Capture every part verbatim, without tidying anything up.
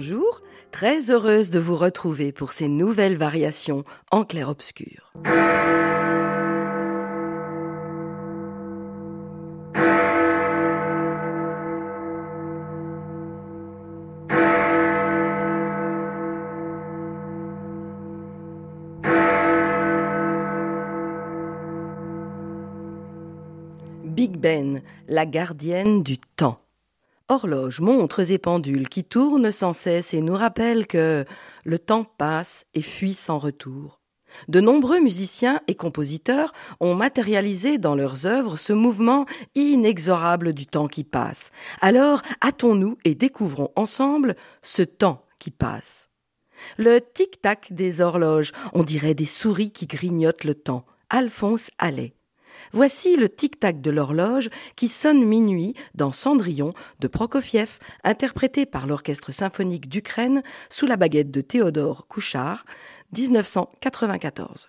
bonjour, très heureuse de vous retrouver pour ces nouvelles variations en clair-obscur. Big Ben, la gardienne du temps. Horloges, montres et pendules qui tournent sans cesse et nous rappellent que le temps passe et fuit sans retour. De nombreux musiciens et compositeurs ont matérialisé dans leurs œuvres ce mouvement inexorable du temps qui passe. Alors, hâtons-nous et découvrons ensemble ce temps qui passe. Le tic-tac des horloges, on dirait des souris qui grignotent le temps. Alphonse Allais. Voici le tic-tac de l'horloge qui sonne minuit dans Cendrillon de Prokofiev, interprété par l'Orchestre symphonique d'Ukraine sous la baguette de Théodore Kouchard, dix-neuf cent quatre-vingt-quatorze.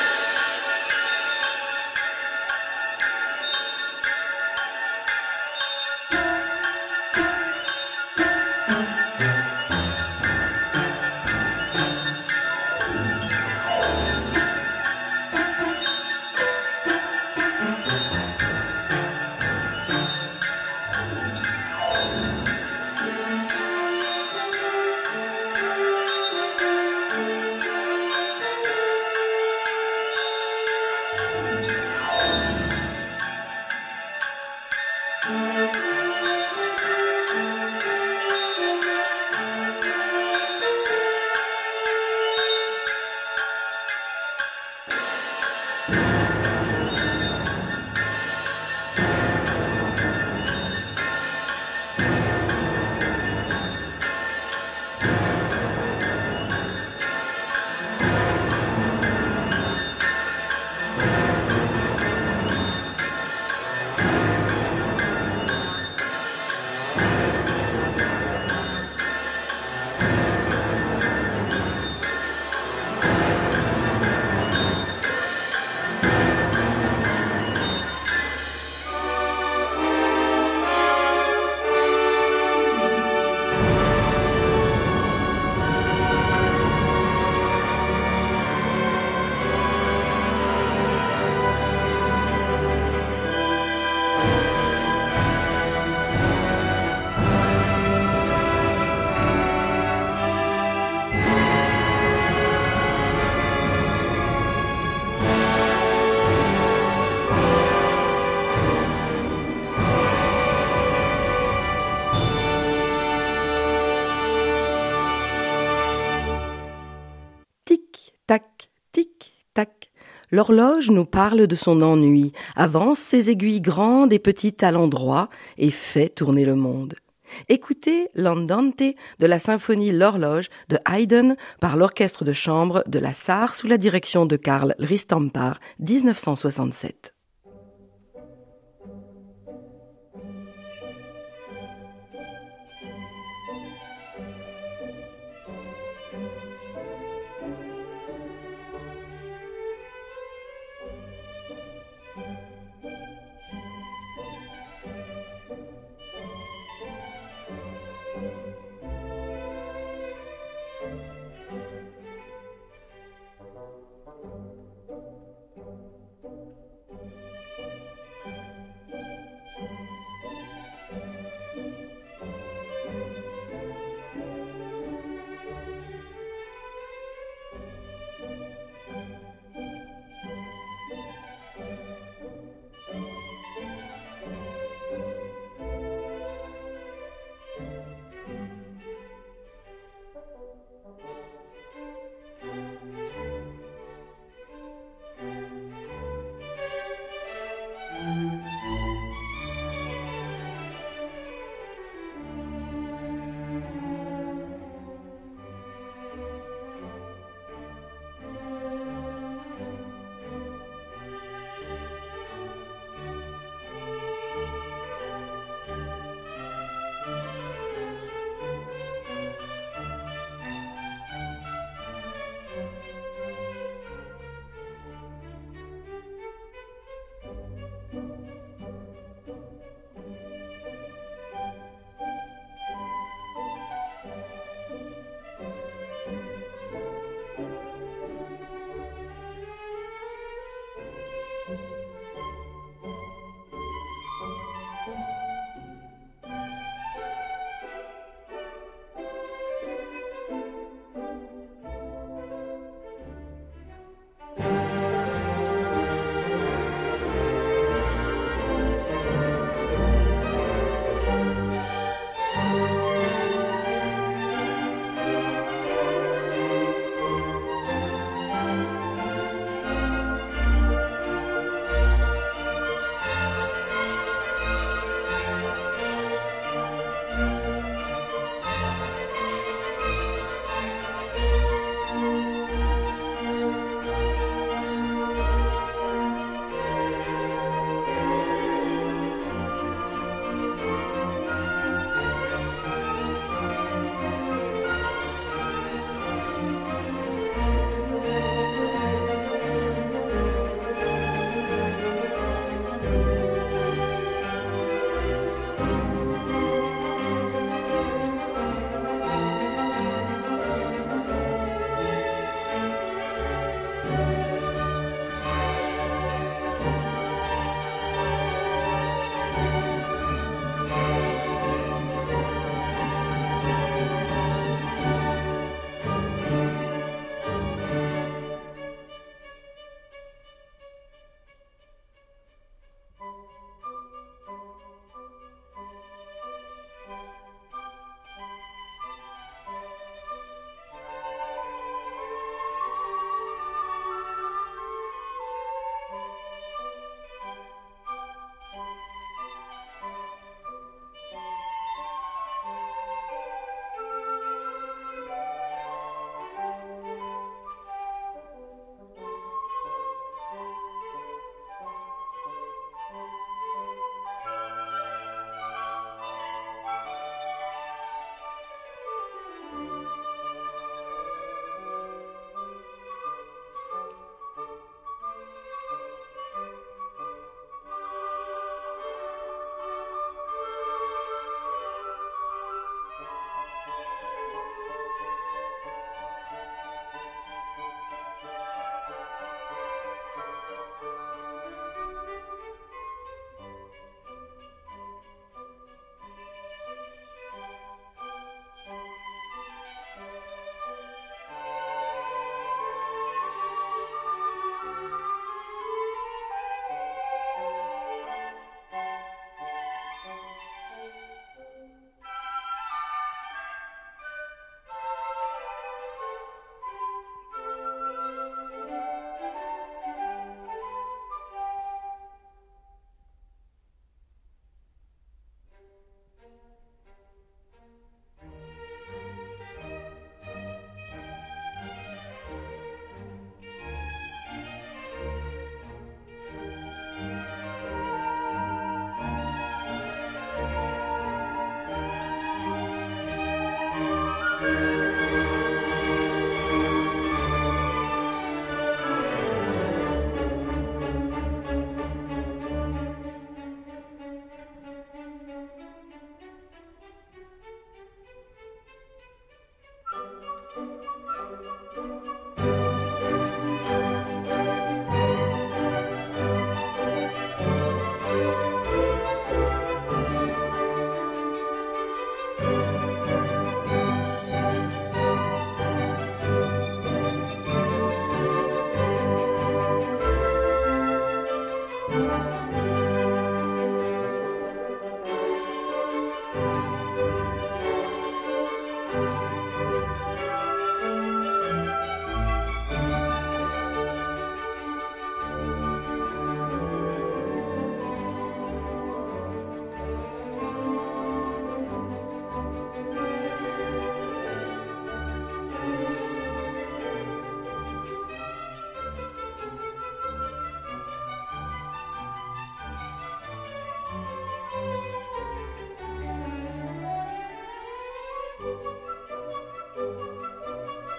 Tac, tic, tac. L'horloge nous parle de son ennui, avance ses aiguilles grandes et petites à l'endroit et fait tourner le monde. Écoutez l'Andante de la symphonie L'Horloge de Haydn par l'orchestre de chambre de la Sarre sous la direction de Karl Ristampar, dix-neuf cent soixante-sept.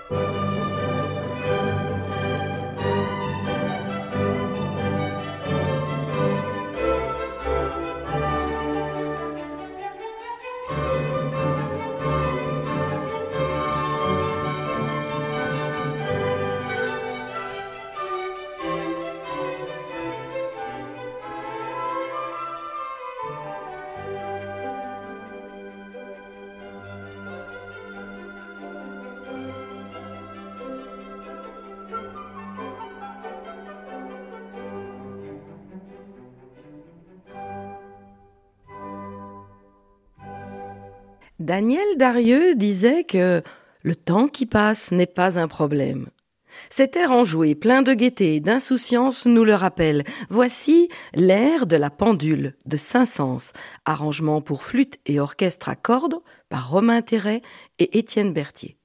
Daniel Darieux disait que le temps qui passe n'est pas un problème. Cet air enjoué, plein de gaieté et d'insouciance nous le rappelle. Voici l'air de la pendule de Saint-Saëns, arrangement pour flûte et orchestre à cordes par Romain Terret et Étienne Berthier.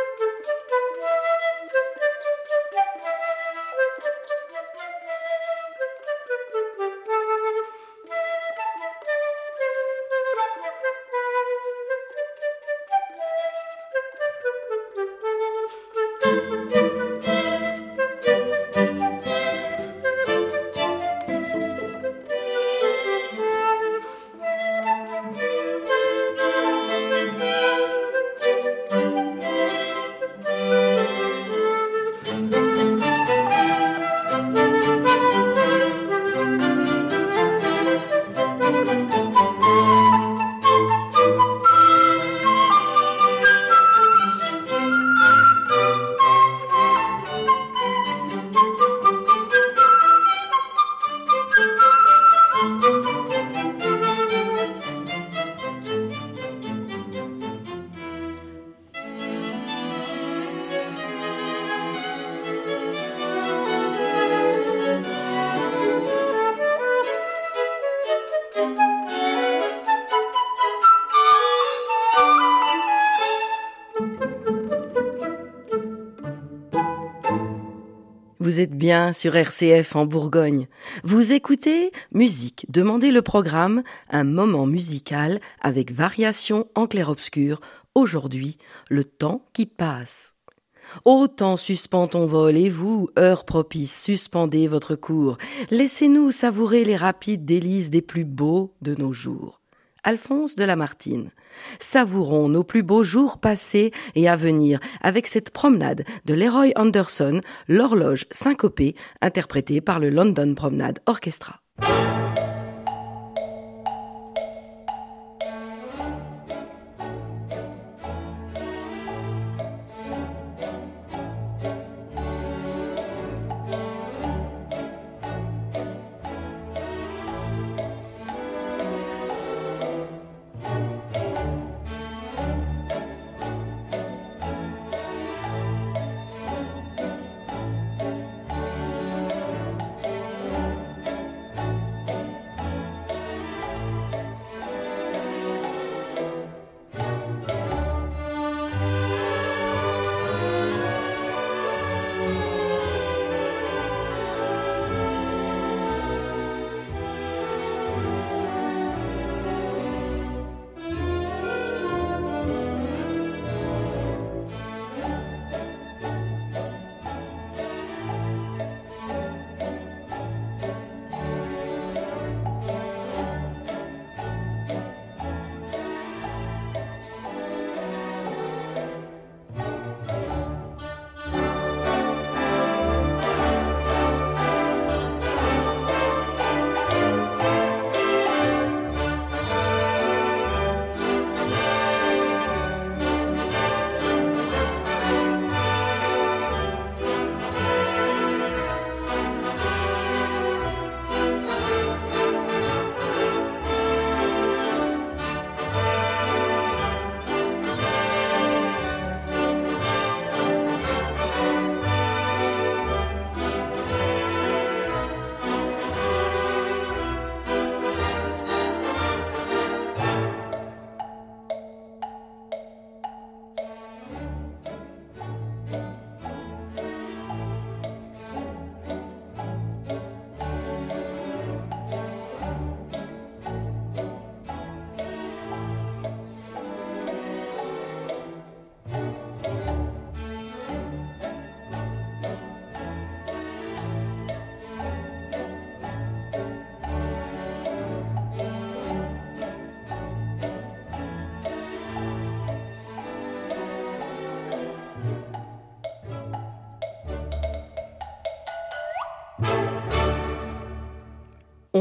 Vous êtes bien sur R C F en Bourgogne. Vous écoutez Musique, demandez le programme, un moment musical avec variation en clair-obscur. Aujourd'hui, le temps qui passe. Ô temps, suspends ton vol, et vous, heure propice, suspendez votre cours. Laissez-nous savourer les rapides délices des plus beaux de nos jours. Alphonse de Lamartine. Savourons nos plus beaux jours passés et à venir avec cette promenade de Leroy Anderson, l'horloge syncopée, interprétée par le London Promenade Orchestra.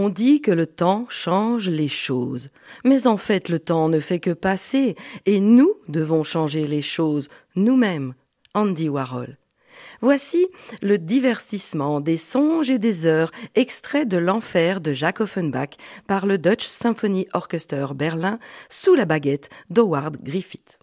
On dit que le temps change les choses, mais en fait le temps ne fait que passer, et nous devons changer les choses nous-mêmes. Andy Warhol. Voici le divertissement des songes et des heures, extrait de l'Enfer de Jacques Offenbach par le Dutch Symphony Orchester Berlin sous la baguette d'Howard Griffith.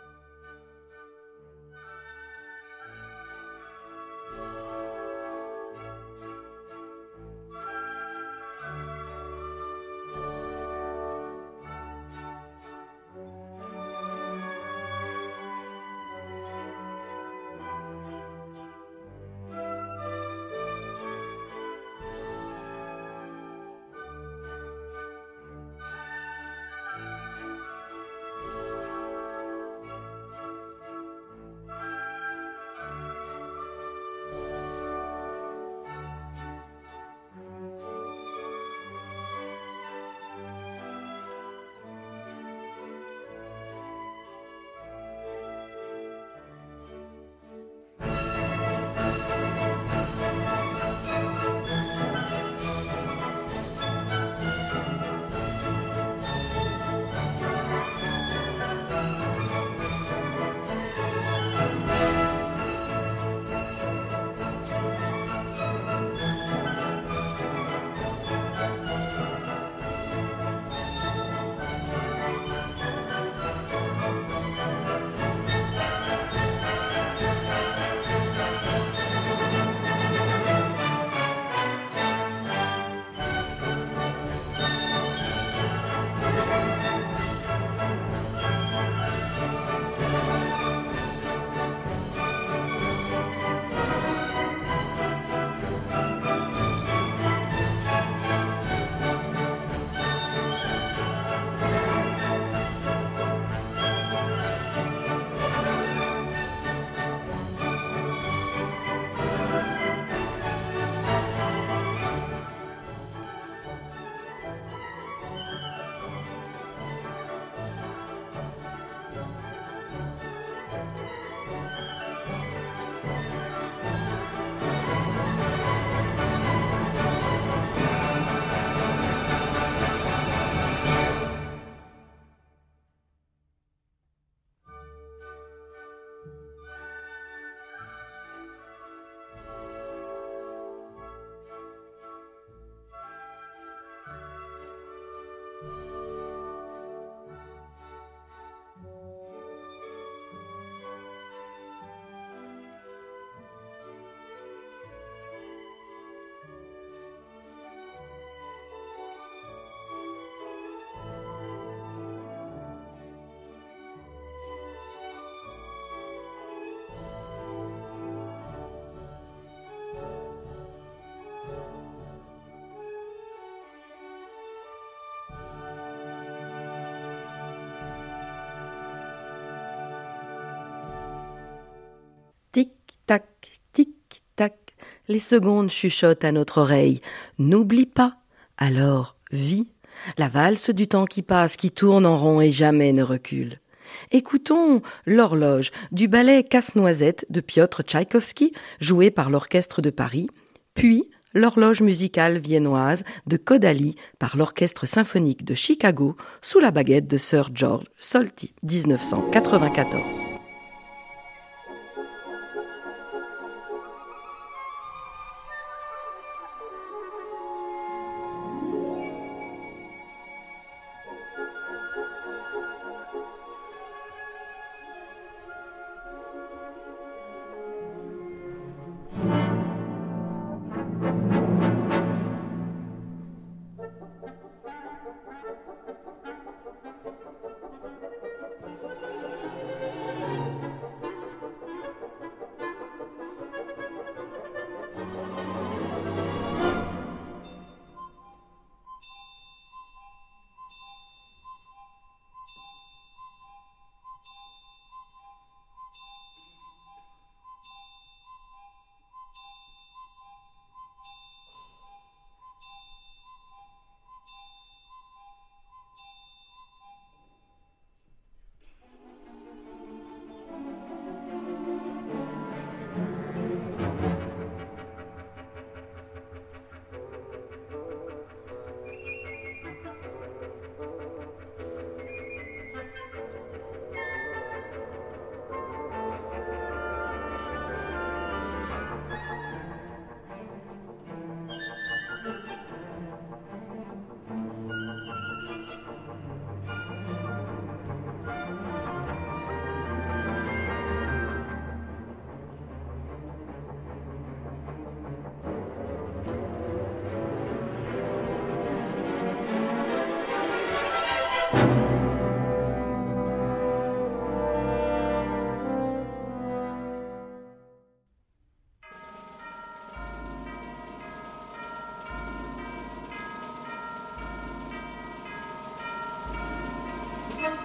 Tic-tac, tic-tac, les secondes chuchotent à notre oreille. N'oublie pas, alors vis, la valse du temps qui passe, qui tourne en rond et jamais ne recule. Écoutons l'horloge du ballet Casse-Noisette de Piotr Tchaïkovski, joué par l'Orchestre de Paris, puis l'horloge musicale viennoise de Kodály par l'Orchestre symphonique de Chicago sous la baguette de Sir George Solti, dix-neuf cent quatre-vingt-quatorze.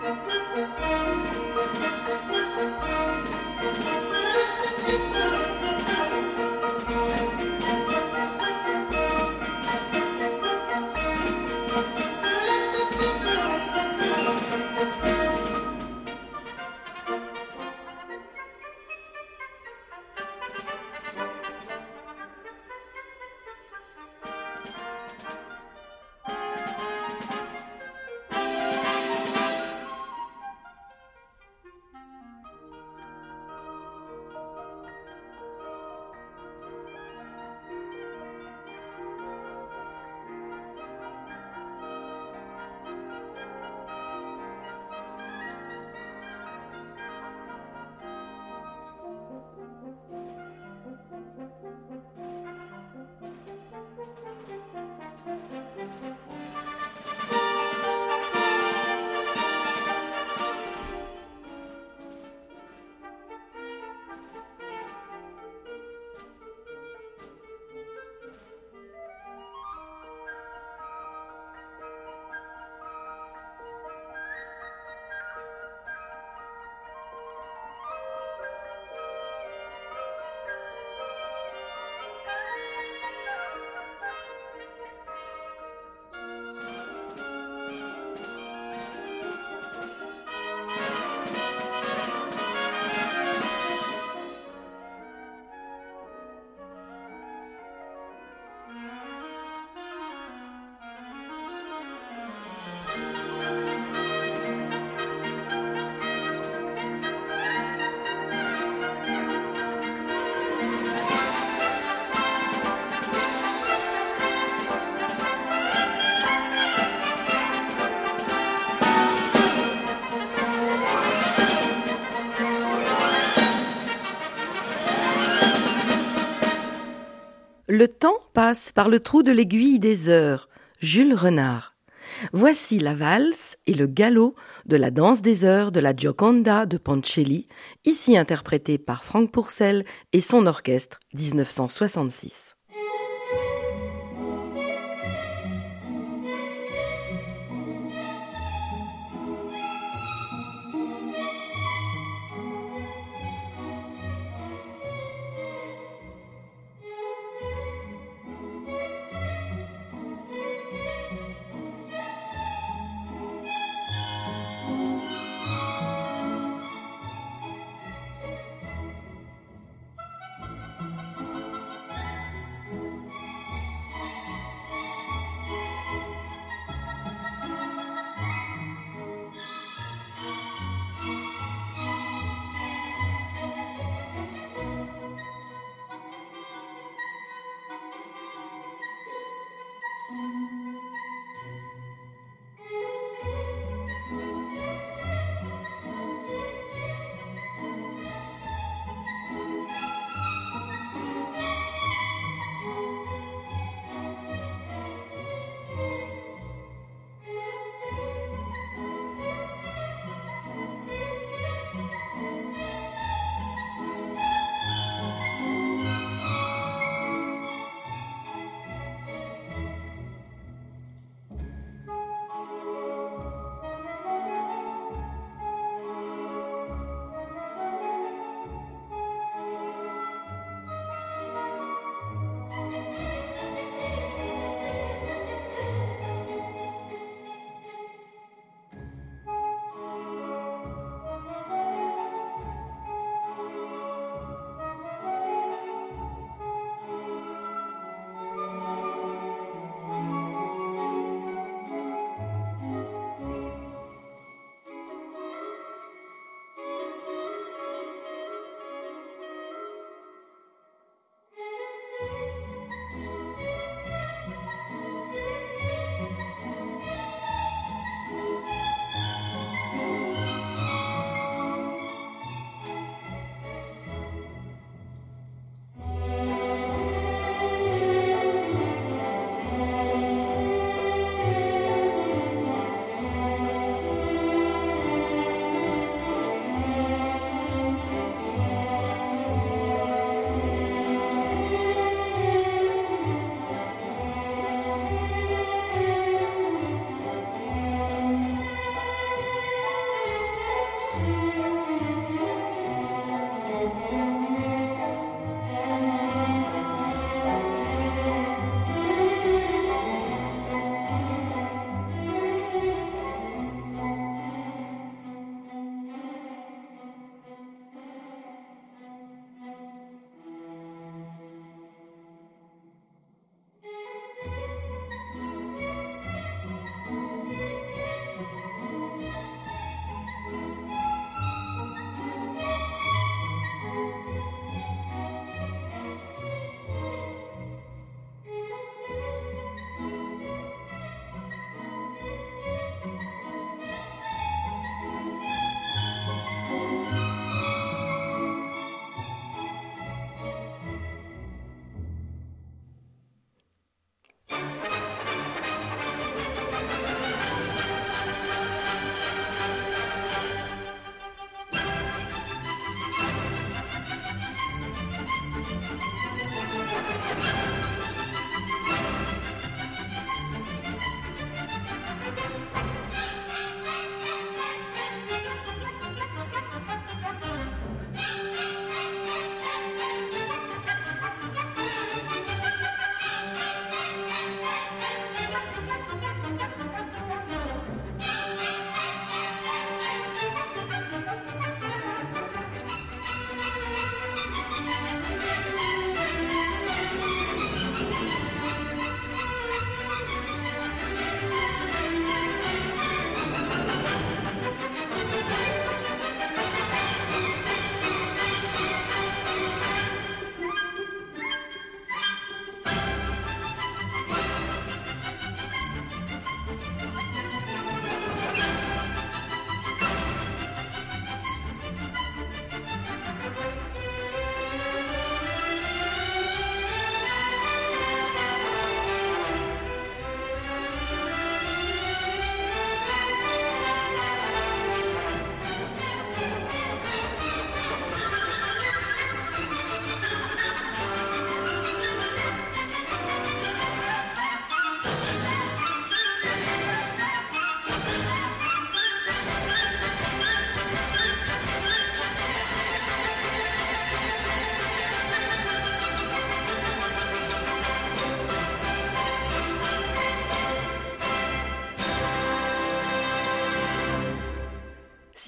Le temps passe par le trou de l'aiguille des heures. Jules Renard. Voici la valse et le galop de la danse des heures de la Gioconda de Ponchielli, ici interprétée par Franck Pourcel et son orchestre, dix-neuf cent soixante-six.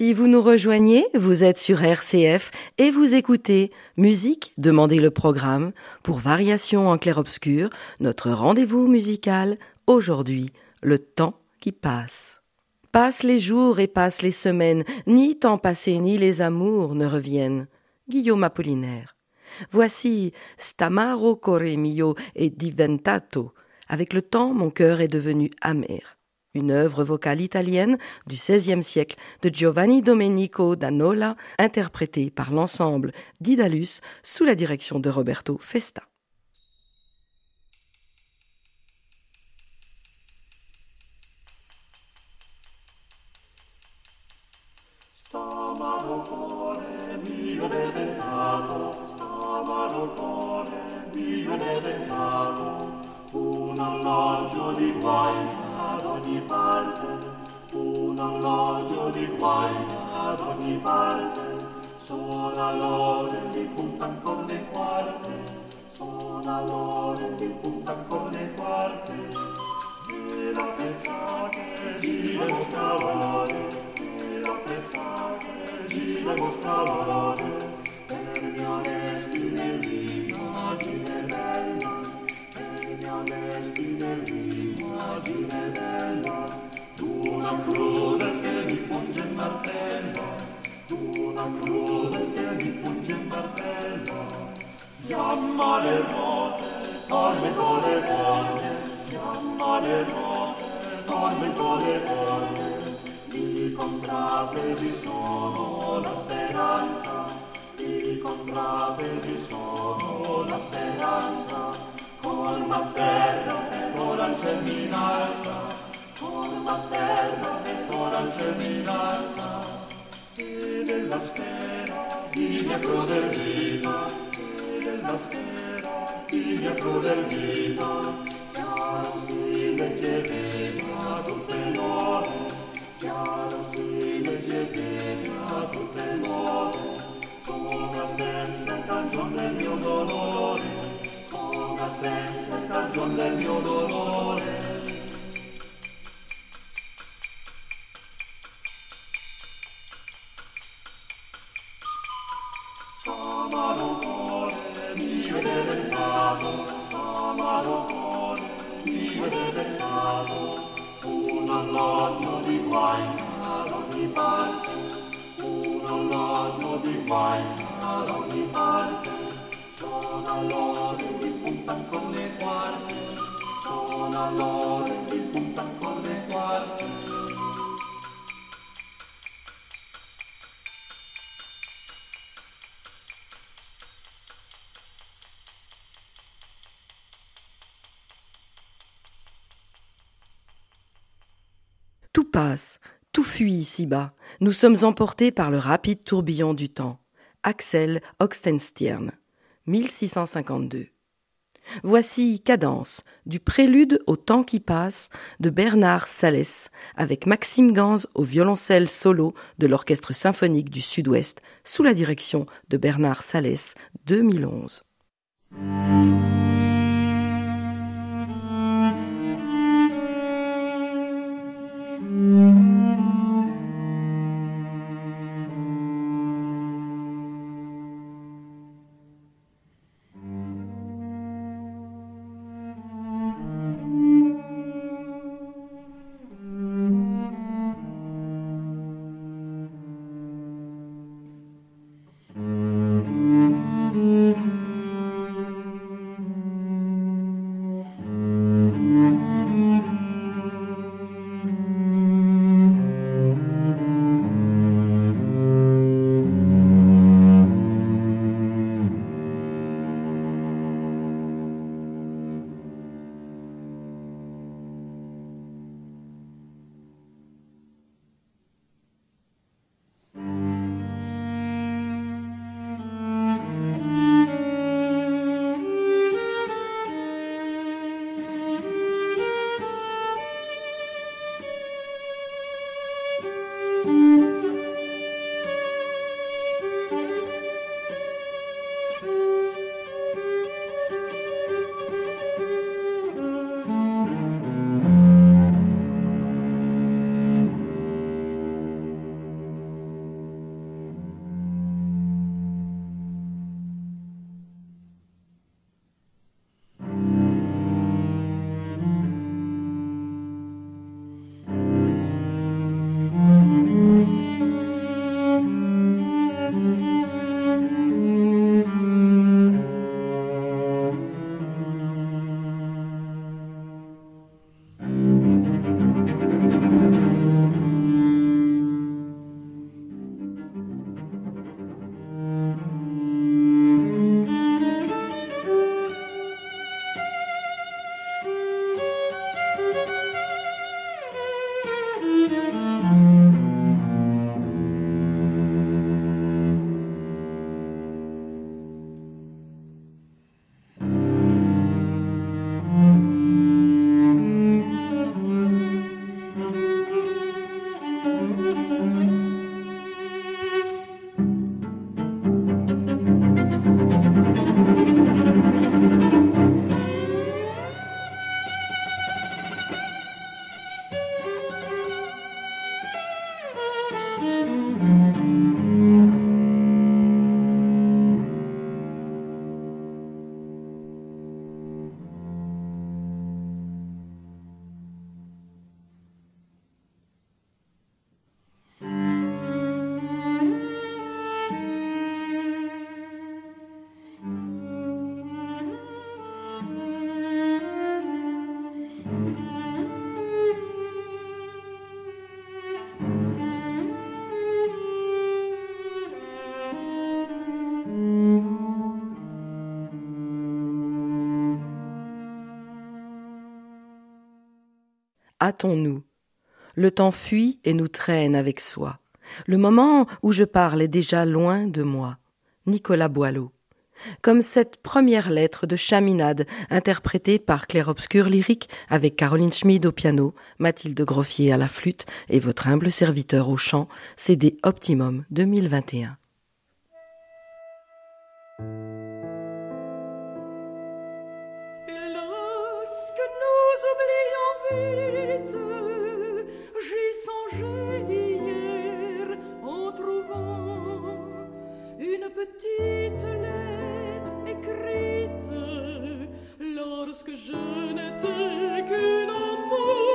Si vous nous rejoignez, vous êtes sur R C F et vous écoutez Musique, demandez le programme pour Variations en clair-obscur, notre rendez-vous musical, aujourd'hui, le temps qui passe. Passent les jours et passent les semaines, ni temps passé ni les amours ne reviennent. Guillaume Apollinaire. Voici Stamaro core mio è diventato. Avec le temps, mon cœur est devenu amer. Une œuvre vocale italienne du seizième siècle de Giovanni Domenico da Nola, interprétée par l'ensemble d'Idalus sous la direction de Roberto Festa. Stamalo core mio diventato, stamalo core mio diventato, un orologio di guai ad ogni parte, un orologio di guai ad ogni parte, suona l'ore di punta con le quarte, suona l'ore di con le quarte, e la fezza che gira mostra l'ore, e la fezza che gira mostra l'ore, per mio destino l'immagine bella, per mio destino l'immagine bella, d'una crude che mi punge il martello, d'una crude che mi punge il martello, fiamma le ruote, tormento le ruote, fiamma le ruote, tormento le ruote, i contrappesi sono la speranza, i contrappesi sono la speranza, colma terra e ora il ciel mi innalza, colma terra e ora il ciel mi innalza, e della sfera di mia crudel vita, e della sfera di mia crudel vita, chiaro si leggevega tutte l'ore, chiaro si leggevega tutte l'ore, come senza cagion del mio dolore, come senza cagion del mio dolore. Stamalo core mio diventato, stamalo core mio diventato, un alloggio di guai ad ogni parte, un alloggio di guai ad ogni parte, suona l'ore di punta con le quarte, suona l'ore di punta con le quarte. Tout passe, tout fuit ici-bas. Nous sommes emportés par le rapide tourbillon du temps. Axel Oxenstierna, mille six cent cinquante-deux. Voici Cadence, du prélude au temps qui passe de Bernard Salès, avec Maxime Ganz au violoncelle solo de l'Orchestre symphonique du Sud-Ouest, sous la direction de Bernard Salès, deux mille onze. hâtons-nous. Le temps fuit et nous traîne avec soi. Le moment où je parle est déjà loin de moi. Nicolas Boileau. Comme cette première lettre de Chaminade, interprétée par Clair-Obscur Lyrique avec Caroline Schmid au piano, Mathilde Groffier à la flûte et votre humble serviteur au chant, C D Optimum deux mille vingt et un. Lorsque nous oublions vite, j'y songeais hier en trouvant une petite lettre écrite lorsque je n'étais qu'une enfant.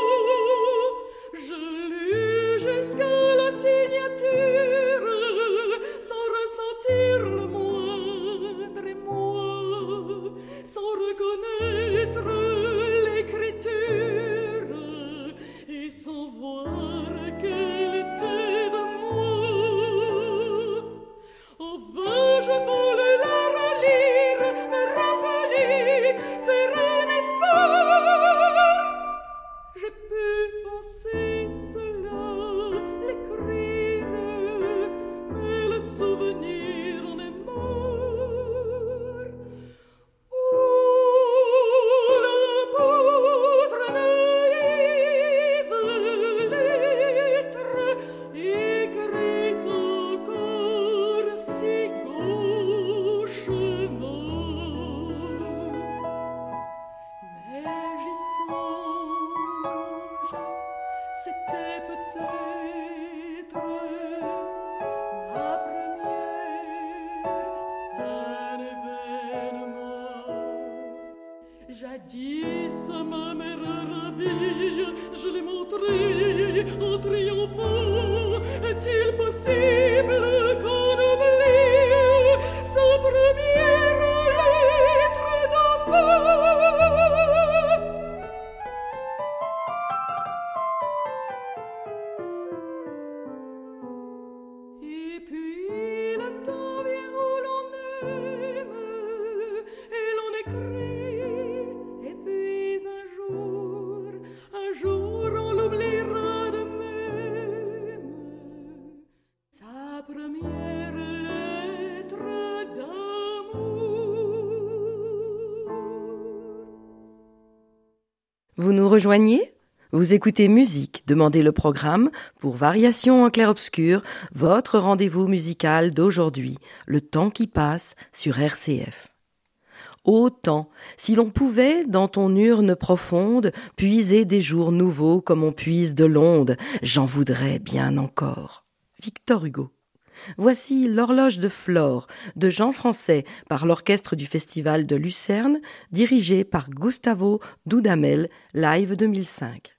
Je lus jusqu'à la signature sans ressentir le moindre émoi, sans reconnaître l'écriture et sans voir qu'elle était de moi. En vain je voulais la relire, me rappeler, faire un effort. J'ai pu penser cela, l'écrire, mais le souvenir en est mort. Oh, la pauvre naïve lettre, écrite encore si gauchement. Mais j'y songe, c'était peut-être ma première, un événement. Jadis à ma mère ravie, je l'ai montré en triomphant. Est-il possible qu'on oublie sa première lettre d'enfant? Et puis le temps vient où l'on aime et l'on écrit, et puis un jour, un jour on l'oubliera de même, sa première lettre d'amour. Vous nous rejoignez ? Vous écoutez Musique, demandez le programme pour Variations en clair-obscur, votre rendez-vous musical d'aujourd'hui, le temps qui passe sur R C F. Ô temps, si l'on pouvait, dans ton urne profonde, puiser des jours nouveaux comme on puise de l'onde, j'en voudrais bien encore. Victor Hugo. Voici l'horloge de Flore de Jean Français par l'orchestre du Festival de Lucerne, dirigé par Gustavo Dudamel, live deux mille cinq.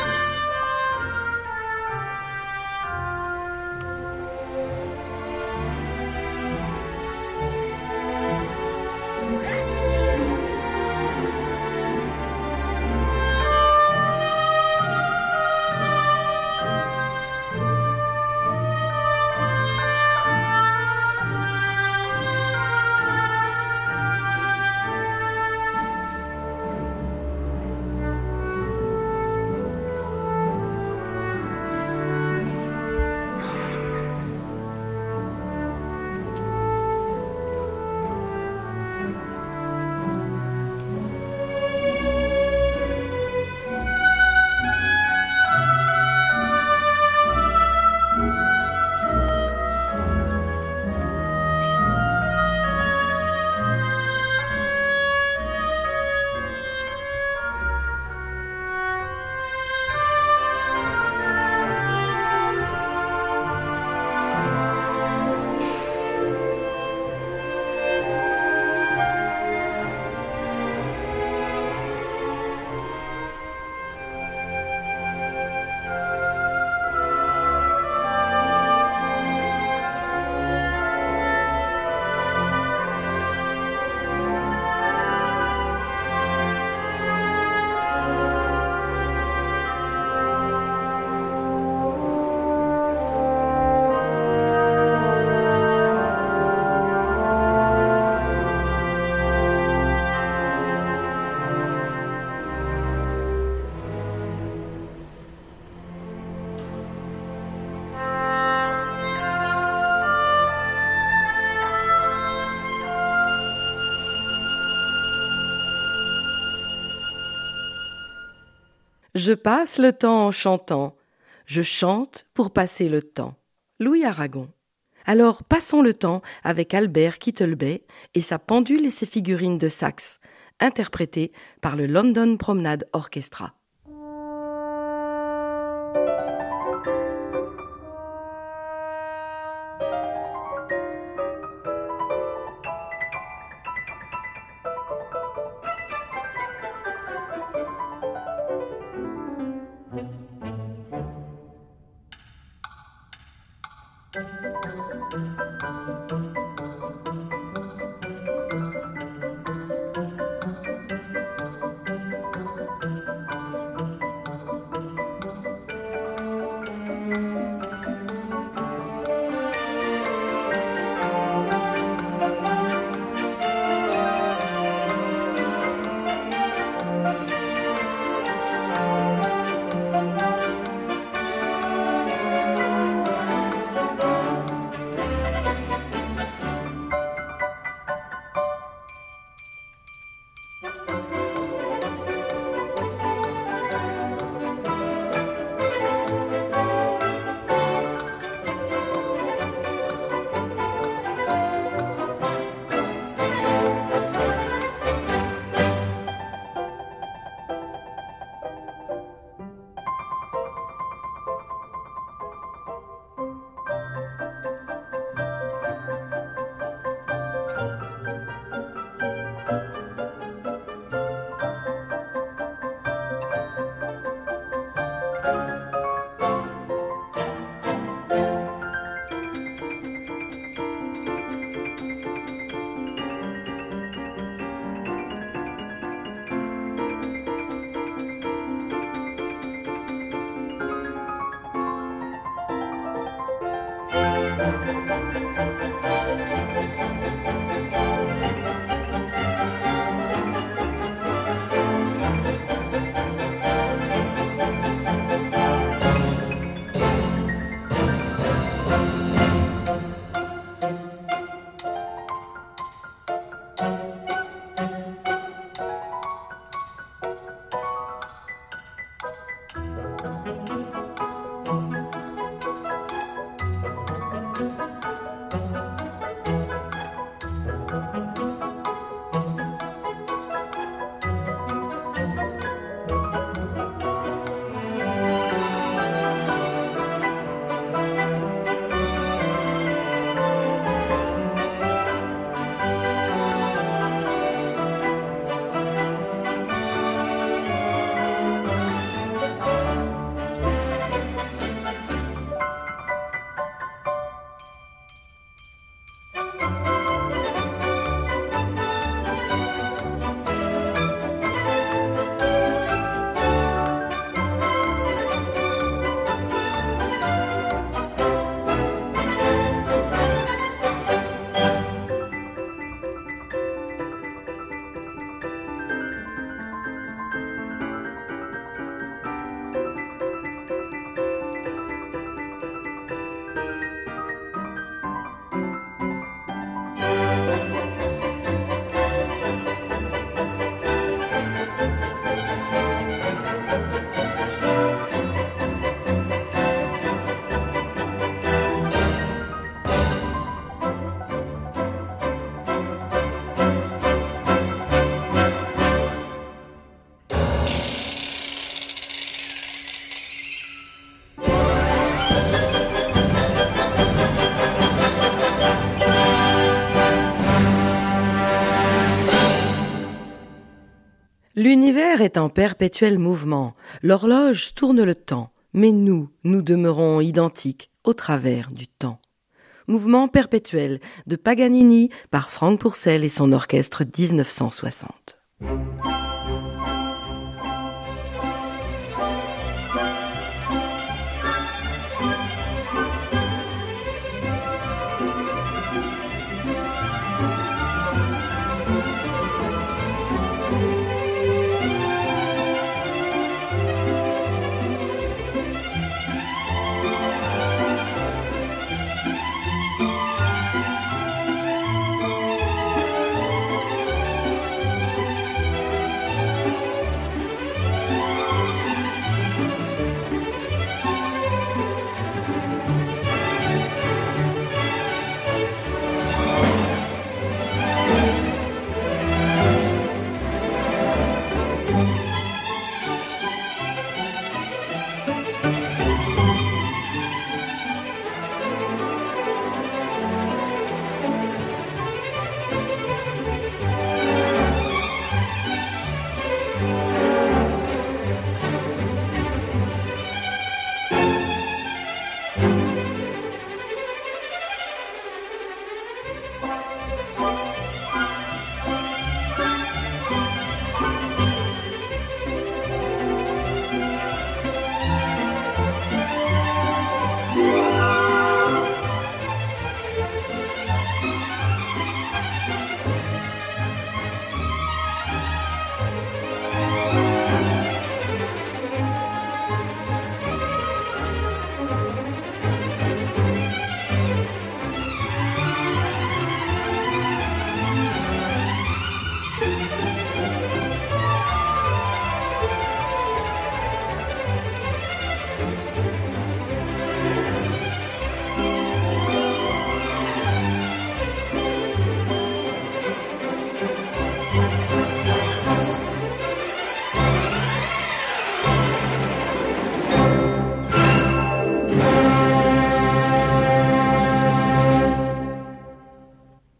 Oh, Je passe le temps en chantant. Je chante pour passer le temps. Louis Aragon. Alors passons le temps avec Albert Kittelbey et sa pendule et ses figurines de saxe, interprétées par le London Promenade Orchestra. L'univers est en perpétuel mouvement, l'horloge tourne le temps, mais nous, nous demeurons identiques au travers du temps. Mouvement perpétuel de Paganini par Franck Pourcel et son orchestre dix-neuf cent soixante.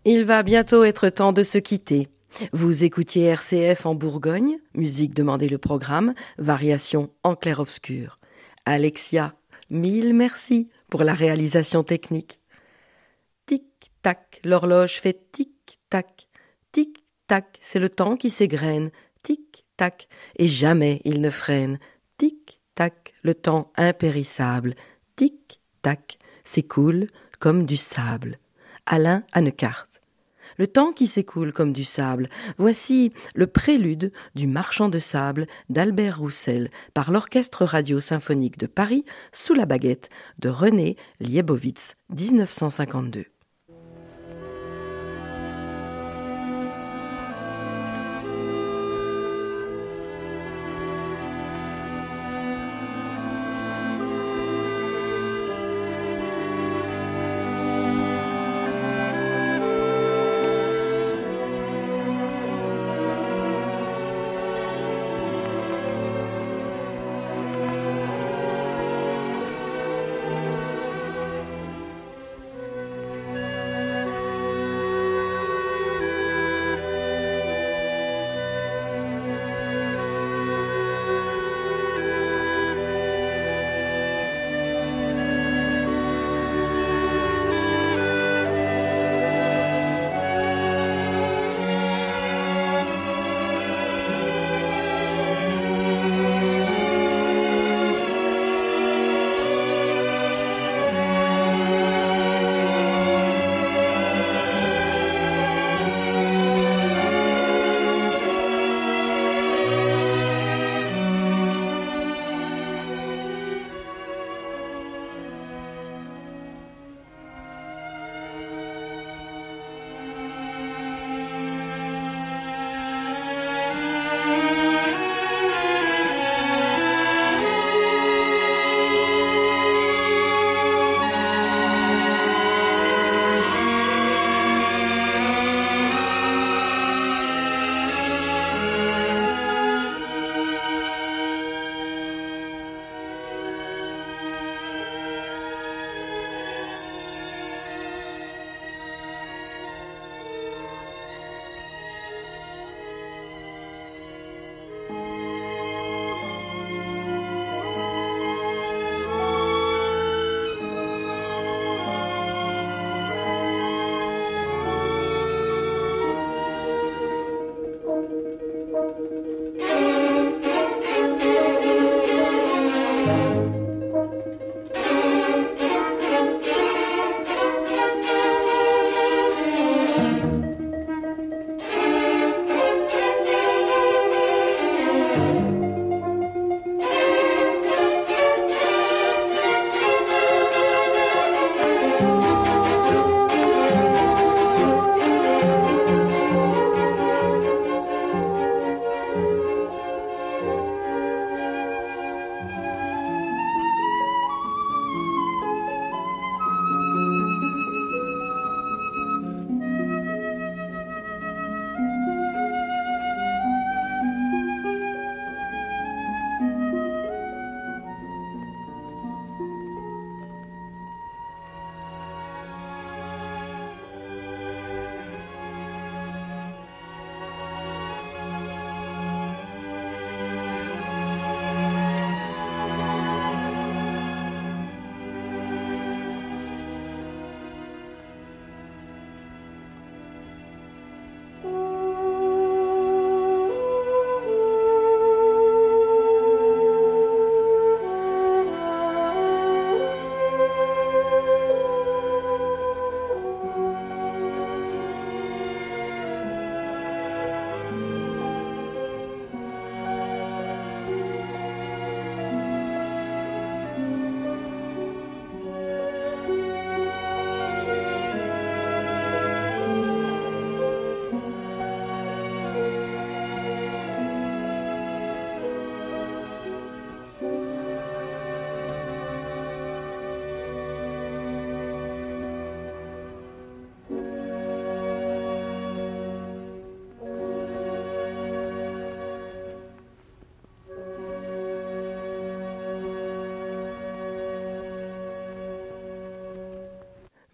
Il va bientôt être temps de se quitter. Vous écoutiez R C F en Bourgogne, musique demandez le programme, variation en clair-obscur. Alexia, mille merci pour la réalisation technique. Tic-tac, l'horloge fait tic-tac, tic-tac, c'est le temps qui s'égrène, tic-tac, et jamais il ne freine, tic-tac, le temps impérissable, tic-tac, s'écoule comme du sable. Alain Hanecart. Le temps qui s'écoule comme du sable. Voici le prélude du Marchand de sable d'Albert Roussel par l'Orchestre radio-symphonique de Paris sous la baguette de René Liebowitz, dix-neuf cent cinquante-deux.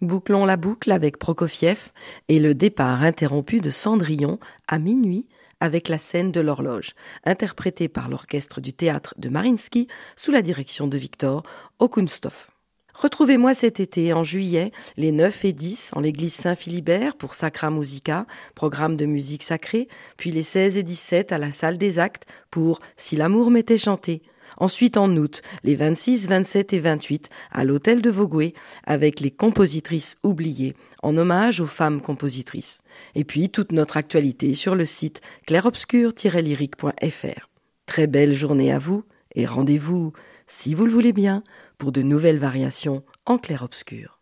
Bouclons la boucle avec Prokofiev et le départ interrompu de Cendrillon à minuit avec la scène de l'horloge, interprétée par l'orchestre du théâtre de Mariinsky sous la direction de Victor Okunstov. Retrouvez-moi cet été, en juillet, les neuf et dix en l'église Saint-Philibert pour Sacra Musica, programme de musique sacrée, puis les seize et dix-sept à la salle des actes pour Si l'amour m'était chanté. Ensuite, en août, les vingt-six, vingt-sept et vingt-huit à l'hôtel de Vogüé avec les compositrices oubliées, en hommage aux femmes compositrices. Et puis, toute notre actualité sur le site clairobscur tiret lyrique point f r. Très belle journée à vous et rendez-vous, si vous le voulez bien, pour de nouvelles variations en clair-obscur.